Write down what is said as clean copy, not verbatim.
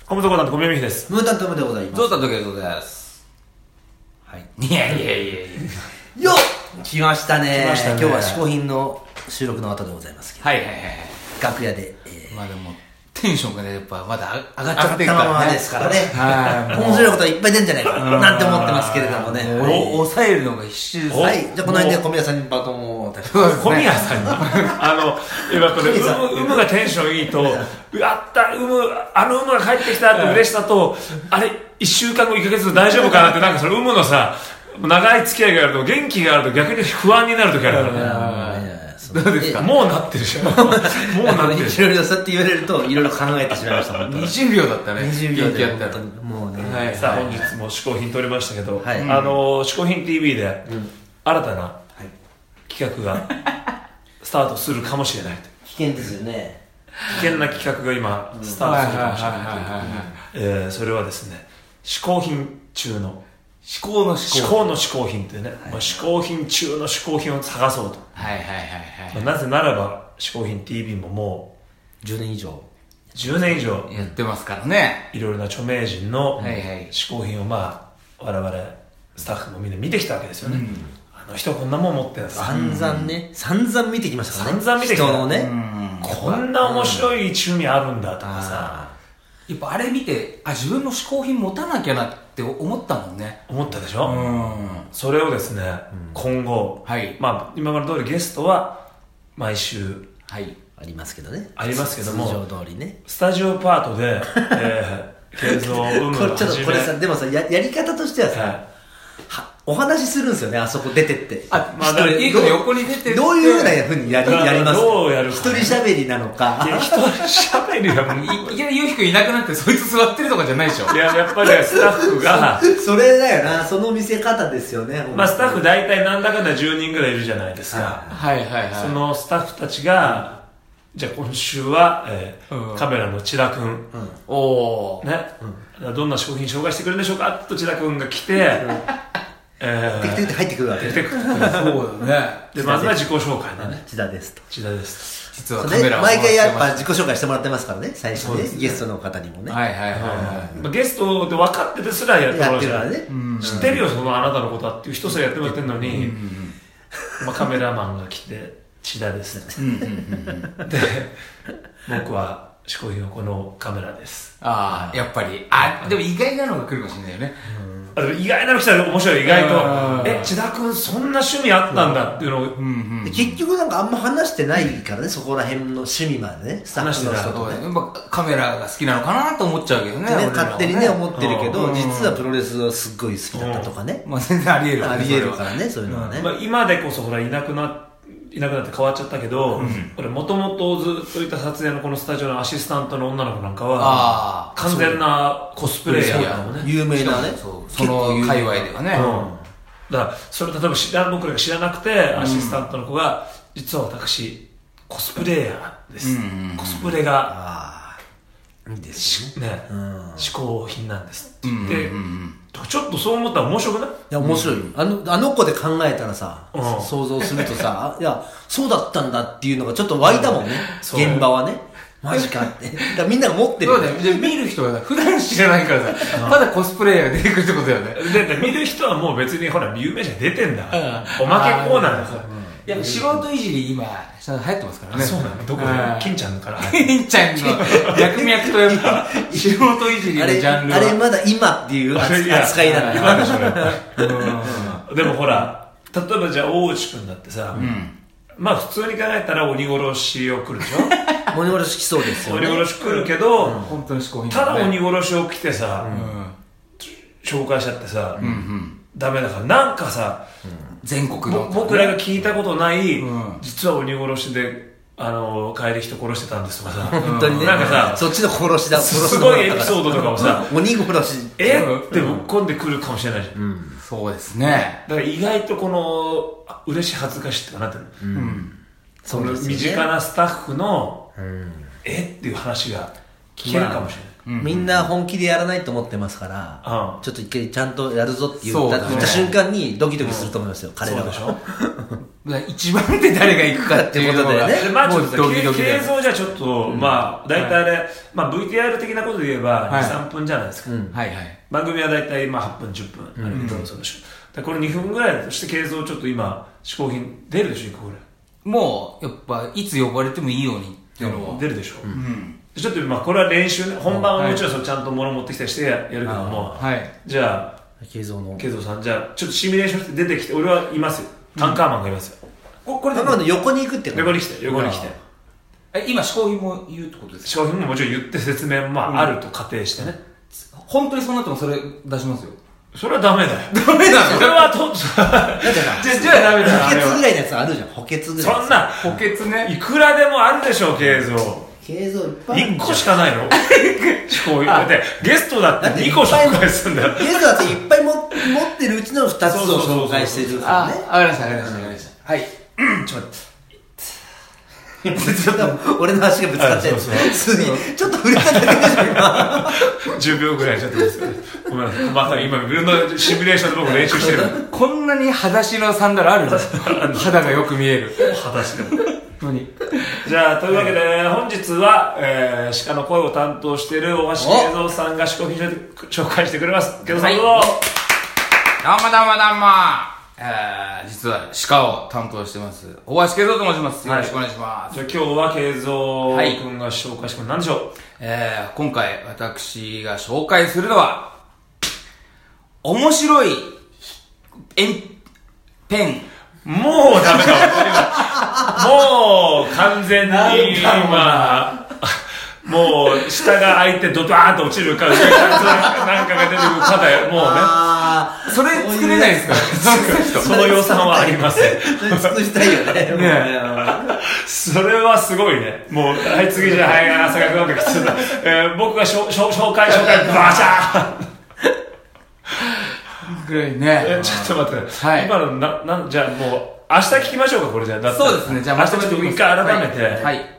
コムトコタンと小宮美です。 ムータントムでございます。 ゾウタントゲでございます。はい。いやよっ来ましたね。 来ましたね。 今日は嗜好品の収録の後でございますけど。 はい。 楽屋で。 まあでも、テンションがね、やっぱまだ上がっちゃ上がったってるからね。 ままですからね。 はい。 面白いこといっぱい出るんじゃないかなんて思ってますけれどもね。 抑えるのが必死です。 はい。じゃあこの辺で小宮さんにバトンを渡しそうですね。 小宮さんに今これウムがテンションいいと、やったウムが帰ってきたって嬉しさと、あれ1週間後1ヶ月後大丈夫かなって、なんかそのウムのさ、長い付き合いがあると元気があると逆に不安になる時あるからね。 どうですか？ もうなってるじゃん。もうなってる。 いろいろそうやって言われるといろいろ考えてしまいました。 20秒だったね。 20秒でやったら。 もうね。 はい。 さあ本日も嗜好品撮りましたけど、 はい、 嗜好品 TV で新たな企画がスタートするかもしれないと。 危険ですよね。 危険な企画が今スタートするかもしれないという。それはですね、嗜好品中の嗜好の嗜好品というね、嗜好品中の嗜好品を探そうと。なぜならば嗜好品 TV ももう10年以上やってますからね。 いろいろな著名人の嗜好品を我々スタッフもみんな見てきたわけですよね。あの人こんなもん持ってるんです。 散々見てきましたからね。 散々見てきた。 人のね、 こんな面白い趣味あるんだとかさ。 やっぱあれ見て、自分の嗜好品持たなきゃなって思ったもんね。 思ったでしょ。それをですね、今後、今まで通りゲストは毎週ありますけどね。 ありますけども、 通常通りね。 スタジオパートで、慶三運動をちょっとこれさ、でもさ、やり方としてはさ、お話しするんですよね、あそこ出てって。 一個横に出てって。 どういうふうにやりますか？ どうやるか。 一人喋りなのか。 一人喋りはもう、 いきなりゆうひくんいなくなってそいつ座ってるとかじゃないでしょ。 やっぱりスタッフが。 それだよな、その見せ方ですよね。 スタッフ大体なんだかんだ10人ぐらいいるじゃないですか。そのスタッフたちが、じゃあ今週は、カメラの千田くん。どんな商品紹介してくれるんでしょうかと千田くんが来て、 テクテクって入ってくるわけ。 そうだね。 で、まずは自己紹介だね。 千田ですと。 千田です。 実はカメラを毎回やっぱ自己紹介してもらってますからね、最初ね。ゲストの方にもね。 ゲストで分かっててすらやってもらうじゃん。 ね。 知ってるよ、そのあなたのことはっていう人さえやってもらってるのに、カメラマンが来て、千田です。で、僕は、嗜好品はこのカメラです。 やっぱり。でも意外なのが来るかもしれないよね。 意外なの来たら面白い。意外と千田君そんな趣味あったんだっていうのを、 結局なんかあんま話してないからね、そこら辺の趣味までね、スタッフの人とね。 やっぱカメラが好きなのかなと思っちゃうけどね。 勝手にね思ってるけど、実はプロレスがすっごい好きだったとかね。 全然あり得るからね、そういうのはね。 今でこそほらいなくなって変わっちゃったけど、俺もともとずっといた撮影のこのスタジオのアシスタントの女の子なんかは完全なコスプレイヤーだもんね。 有名なね。 その界隈ではね。 だからそれ例えば僕らが知らなくてアシスタントの子が実は私コスプレイヤーです。コスプレがいいですね。 嗜好品なんですって言ってちょっとそう思ったら面白くない？いや面白い。あの子で考えたらさ、想像するとさ、いやそうだったんだっていうのがちょっと湧いたもんね。現場はね。マジかって。だからみんなが持ってる。 そうだよ。で見る人は普段知らないからさ、まだコスプレイヤーが出てくるってことだよね。 で見る人はもう別にほら有名人出てんだ。おまけコーナーだから。 いや素人いじり今流行ってますからね。 そうなの。どこで？金ちゃんから金ちゃんの脈々とやっぱ素人いじりのジャンルはあれまだ今っていう扱いなんだ。 今でしょ。でもほら例えばじゃあ大内くんだってさ、普通に考えたら鬼殺しを来るでしょ。 鬼殺し来そうですよね。 鬼殺し来るけど、 本当に嗜好品ただ鬼殺しを来てさ、紹介しちゃってさ、ダメだからなんかさ、 全国の僕らが聞いたことない、実は鬼殺しで帰り人殺してたんですとかさ、 本当にね、 なんかさ、 そっちの殺しだ、 すごいエピソードとかもさ、 鬼殺しってぶっ込んでくるかもしれないじゃん。 そうですね。 だから意外とこの嬉しい恥ずかしいってなってる。その身近なスタッフのっていう話が聞けるかもしれない。 みんな本気でやらないと思ってますから、ちょっと一回ちゃんとやるぞって言った瞬間にドキドキすると思いますよ、彼らは。 そうでしょ一番手誰が行くかっていうことでね。 まあちょっと映像じゃちょっと、まあ大体ね、まあ VTR 的なことで言えば2、3分じゃないですか。番組は大体まあ8分、10分あるけど、これ2分ぐらいだとして、映像ちょっと今、試行品出るでしょ、これ。 もう、やっぱ、いつ呼ばれてもいいようにっていうのは。 出るでしょ。ちょっとまあこれは練習、本番はもちろんちゃんと物持ってきたりしてやるけども、じゃあ、慶三さん、じゃあ、ちょっとシミュレーションして出てきて、俺はいますよ。タンカーマンがいますよ。 これで横に行くって横に来て。 今、試行品も言うってことですか？ 試行品ももちろん言って説明もあると仮定してね。 本当にそうなってもそれ出しますよ。 それはダメだよ。 ダメなの？ それはじゃあダメだよ。 補欠ぐらいのやつあるじゃん、補欠ぐらい。 そんな、 補欠ね。 いくらでもあるでしょ、慶三。 慶三いっぱいある。 1個しかないの？試行品だって、ゲストだって2個紹介するんだよ。 ゲストだっていっぱい持ってるうちの2つを紹介してるからね。 わかりました。はい。 ちょっと待って。 俺の足がぶつかっちゃう。普通にちょっと触れただけでしょ今。 10秒ぐらいちょっとですね。ごめんなさい。また今自分のシミュレーションで僕練習してる。 こんなに裸足のサンダルある？肌がよく見える。 裸足でも。じゃあというわけで本日は鹿の声を担当している大橋慶三さんが試行品紹介してくれます。慶三さんどうぞ。 どうも。実は鹿を担当してます大橋慶三と申します。よろしくお願いします。 じゃあ今日は慶三君が紹介してくれる何でしょう？ 今回私が紹介するのは面白いペン。 もうダメだ。もう完全に今もう下が開いてドバーンと落ちるかなんかが出てくるかだよ。もうね。 それ作れないですか？ その予算はありません。 作りたいよね。 それはすごいね。もうはい次じゃあはい朝がなんかきついな。僕が紹介バシャーぐらいね。 ちょっと待って。今のじゃあもう明日聞きましょうかこれじゃあ。 そうですね。じゃあ明日ちょっと一回改めて。